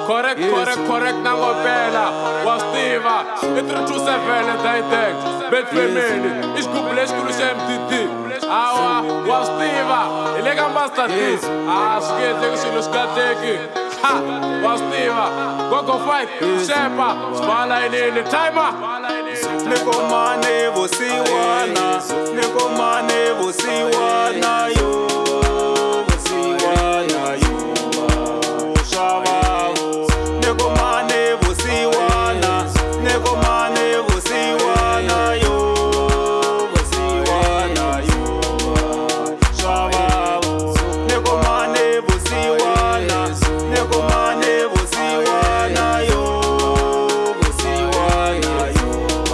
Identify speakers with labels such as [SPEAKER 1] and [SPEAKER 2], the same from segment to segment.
[SPEAKER 1] Correct nangopela wastiva introduce vele daiteng bet family isigubule esikhulu se-MTT awa wastiva ileka master this sikete kusilo sikateki ha wastiva gogo fight shepa sibala inini timer
[SPEAKER 2] Nikomane vosiwana Nikomane vosiwana yo vosiwana yo Shababo Nikomane vosiwana Nikomane vosiwana yo vosiwana yo Shababo Nikomane vosiwana Nikomane vosiwana yo vosiwana yo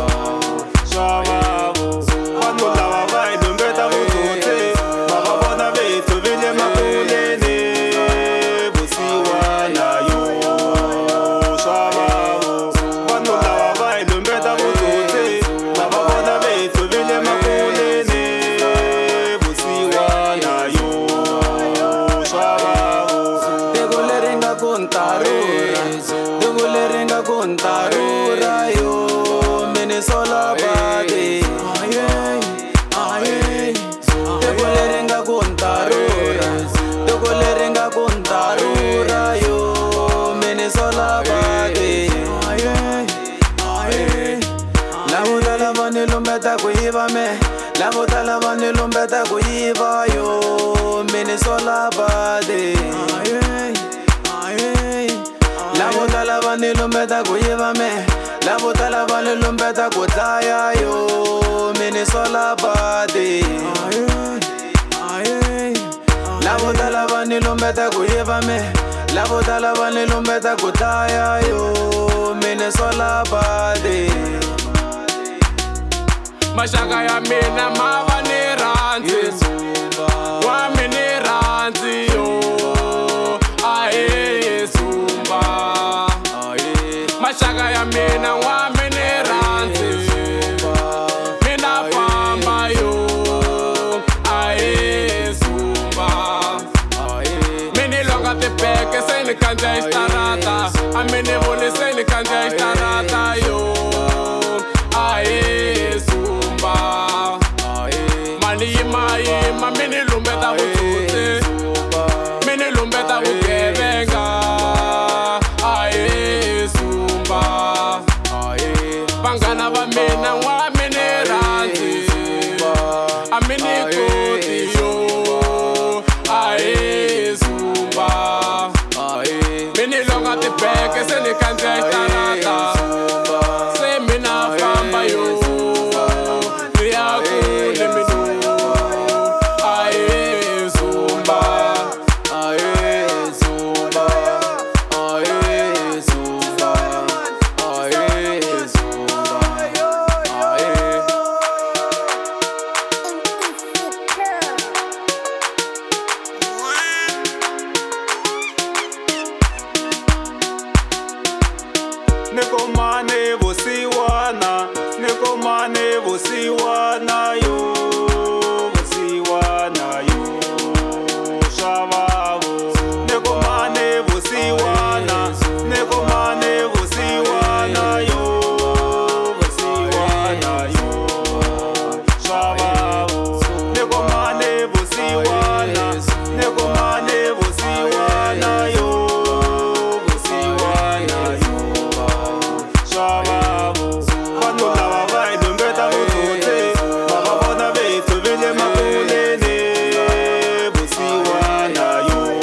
[SPEAKER 2] Shababo Quando lava vai dombeta mutote Baba bona beto vile makulene Vosiwana yo Shababo Quando lava vai dombeta mutote Baba bona beto vile makulene Vosiwana yo Shababo Degulerenga contarura Degulerenga contarura yo Sola bade Degulerenga contarura yo Mene sola bade La muda la bane lumbeta kuiva me La muda la bane lumbeta kuiva yo Mene sola bade La muda la bane lumbeta kuiva me La bota la vale lumbeta kutaya yo Mene sola bade La bota la vale lumbeta kuyeva me La bota la vale lumbeta kutaya yo Mene sola bade
[SPEAKER 1] Mashaka ya mina mava ni ranzi Wa mini ranzi yo Ae Zumba Mashaka ya mina wa mini ranzi Mina famba yo Ae Zumba Mini longa te peke se ni kanja istarata A mini voli se ni kanja istarata yo Ae Zumba Mani yima mini lumbeta vututi Mini lumbeta vukevenga Ae Zumba Bangana va mina wa mini ranzi A mini koti yo Ae Zumba Mini longa te peke se ni kanja istarata Se mina famba yo Ria kule minu Ae Zumba Ae Zumba Ae Zumba Ae Zumba Ae
[SPEAKER 2] Nikomane vosiwana Nikomane vosiwana yo vosiwana yo Shababo Nikomane vosiwana Nikomane vosiwana yo vosiwana yo Shababo Nikomane vosiwana Nikomane vosiwana yo vosiwana yo Shababo Quando lava vai dombeta mutote Baba bona beto vile makulene Vosiwana yo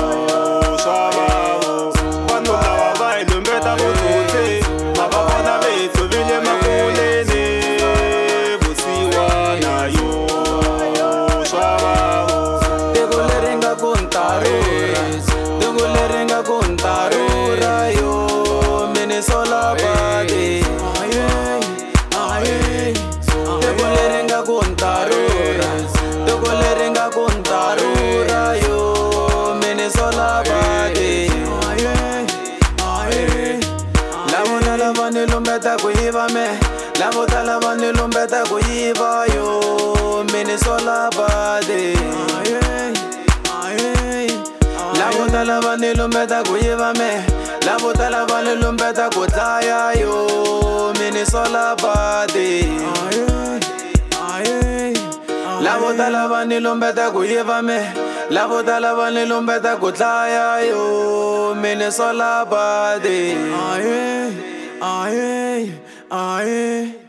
[SPEAKER 2] Shababo Quando lava vai dombeta mutote Baba bona beto vile makulene Vosiwana yo Shababo
[SPEAKER 1] Degulerenga contarura yo Mene sola bade Degulerenga contarura yo Mene sola bade La bota la vane lumbeta kuiva me La bota la vane lumbeta kuiva yo Mene sola bade La bota la vane lumbeta kuiva me
[SPEAKER 2] lavo tala va ni lumbeta ku dlaya yo mini sola body lavo tala va ni lumbeta ku yiva me lavo tala va ni lumbeta ku dlaya yo mini sola body